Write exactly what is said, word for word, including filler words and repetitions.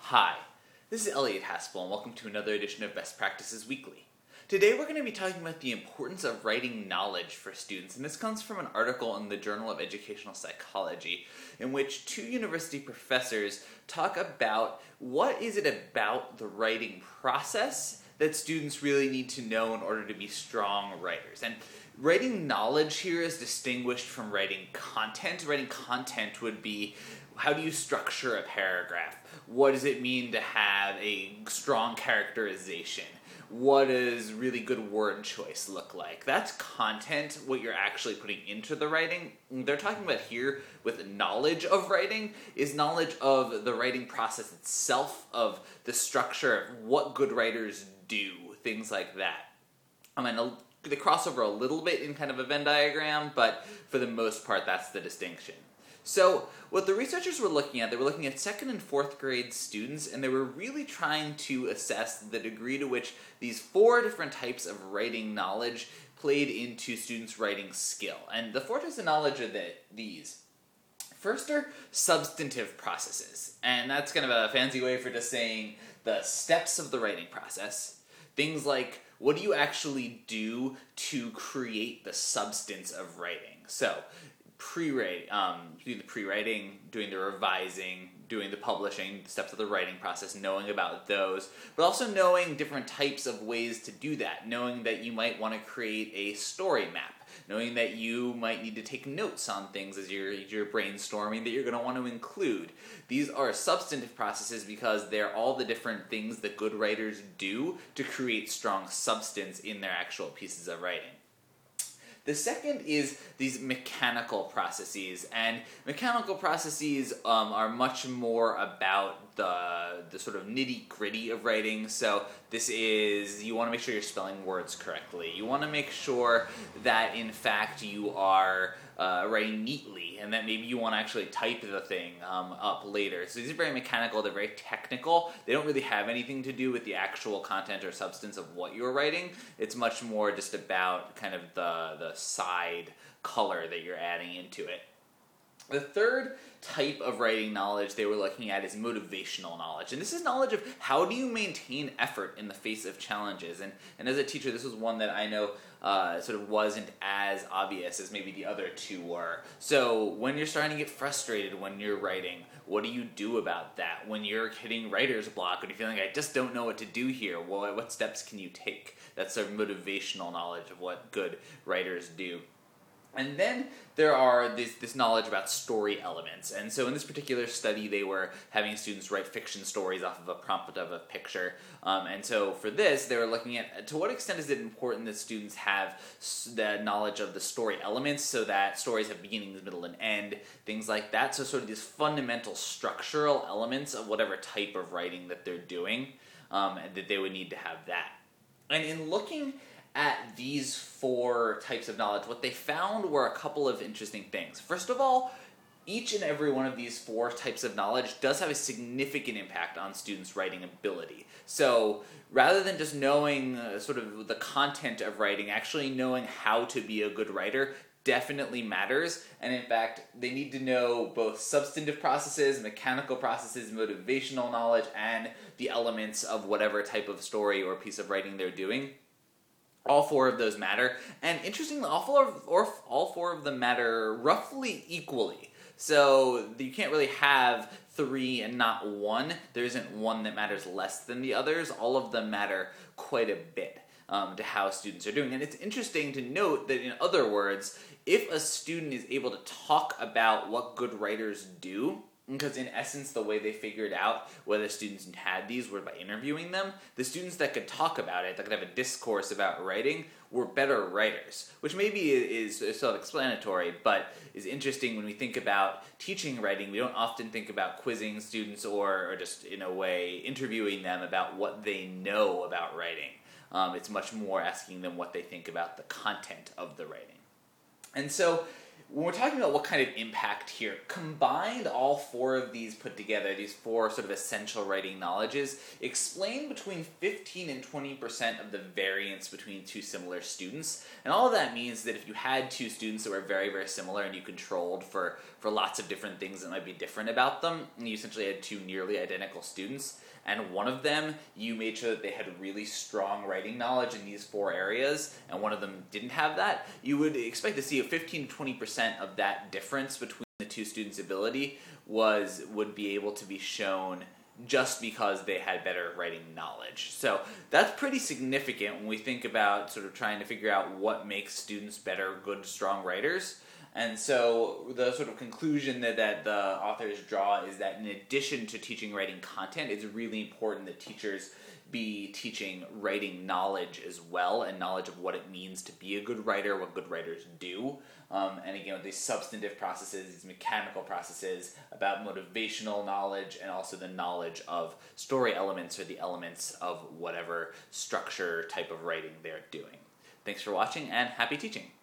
Hi, this is Elliot Haspel, and welcome to another edition of Best Practices Weekly. Today we're going to be talking about the importance of writing knowledge for students, and this comes from an article in the Journal of Educational Psychology, in which two university professors talk about what is it about the writing process that students really need to know in order to be strong writers. And writing knowledge here is distinguished from writing content. Writing content would be, how do you structure a paragraph? What does it mean to have a strong characterization? What does really good word choice look like? That's content, what you're actually putting into the writing. They're talking about here with knowledge of writing is knowledge of the writing process itself, of the structure, of what good writers do, things like that. I mean, they cross over a little bit in kind of a Venn diagram, but for the most part, that's the distinction. So what the researchers were looking at, they were looking at second and fourth grade students, and they were really trying to assess the degree to which these four different types of writing knowledge played into students' writing skill. And the four types of knowledge are the, these. First are substantive processes, and that's kind of a fancy way for just saying the steps of the writing process. Things like, what do you actually do to create the substance of writing? So, pre-write, um, doing the pre-writing, doing the revising, doing the publishing, the steps of the writing process, knowing about those, but also knowing different types of ways to do that, knowing that you might want to create a story map, knowing that you might need to take notes on things as you're, you're brainstorming that you're going to want to include. These are substantive processes because they're all the different things that good writers do to create strong substance in their actual pieces of writing. The second is these mechanical processes, and mechanical processes um, are much more about the, the sort of nitty-gritty of writing. So this is, you want to make sure you're spelling words correctly. You want to make sure that, in fact, you are uh, writing neatly, and that maybe you want to actually type the thing um, up later. So these are very mechanical, they're very technical. They don't really have anything to do with the actual content or substance of what you're writing. It's much more just about kind of the, the side color that you're adding into it. The third type of writing knowledge they were looking at is motivational knowledge. And this is knowledge of how do you maintain effort in the face of challenges. And, and as a teacher, this was one that I know uh, sort of wasn't as obvious as maybe the other two were. So when you're starting to get frustrated when you're writing, what do you do about that? When you're hitting writer's block, when you're feeling like, I just don't know what to do here, well, what steps can you take? That's sort of motivational knowledge of what good writers do. And then there are this, this knowledge about story elements. And so in this particular study, they were having students write fiction stories off of a prompt of a picture. Um, and so for this, they were looking at to what extent is it important that students have the knowledge of the story elements so that stories have beginnings, middle, and end, things like that. So sort of these fundamental structural elements of whatever type of writing that they're doing, um, and that they would need to have that. And in looking at these four types of knowledge, what they found were a couple of interesting things. First of all, each and every one of these four types of knowledge does have a significant impact on students' writing ability. So rather than just knowing uh, sort of the content of writing, actually knowing how to be a good writer definitely matters. And in fact, they need to know both substantive processes, mechanical processes, motivational knowledge, and the elements of whatever type of story or piece of writing they're doing. All four of those matter, and interestingly, all four of, or all four of them matter roughly equally. So you can't really have three and not one. There isn't one that matters less than the others. All of them matter quite a bit um, to how students are doing. And it's interesting to note that, in other words, if a student is able to talk about what good writers do, because in essence, the way they figured out whether students had these were by interviewing them. The students that could talk about it, that could have a discourse about writing, were better writers, which maybe is, is self-explanatory, but is interesting when we think about teaching writing. We don't often think about quizzing students or, or just, in a way, interviewing them about what they know about writing. Um, it's much more asking them what they think about the content of the writing. And so when we're talking about what kind of impact here, combined all four of these put together, these four sort of essential writing knowledges, explain between fifteen and twenty percent of the variance between two similar students. And all of that means that if you had two students that were very, very similar and you controlled for, for lots of different things that might be different about them, and you essentially had two nearly identical students, and one of them, you made sure that they had really strong writing knowledge in these four areas, and one of them didn't have that, you would expect to see a fifteen to twenty percent of that difference between the two students' ability was would be able to be shown just because they had better writing knowledge. So that's pretty significant when we think about sort of trying to figure out what makes students better, good, strong writers. And so the sort of conclusion that, that the authors draw is that in addition to teaching writing content, it's really important that teachers be teaching writing knowledge as well, and knowledge of what it means to be a good writer, what good writers do. Um, and again, with these substantive processes, these mechanical processes about motivational knowledge, and also the knowledge of story elements or the elements of whatever structure type of writing they're doing. Thanks for watching, and happy teaching!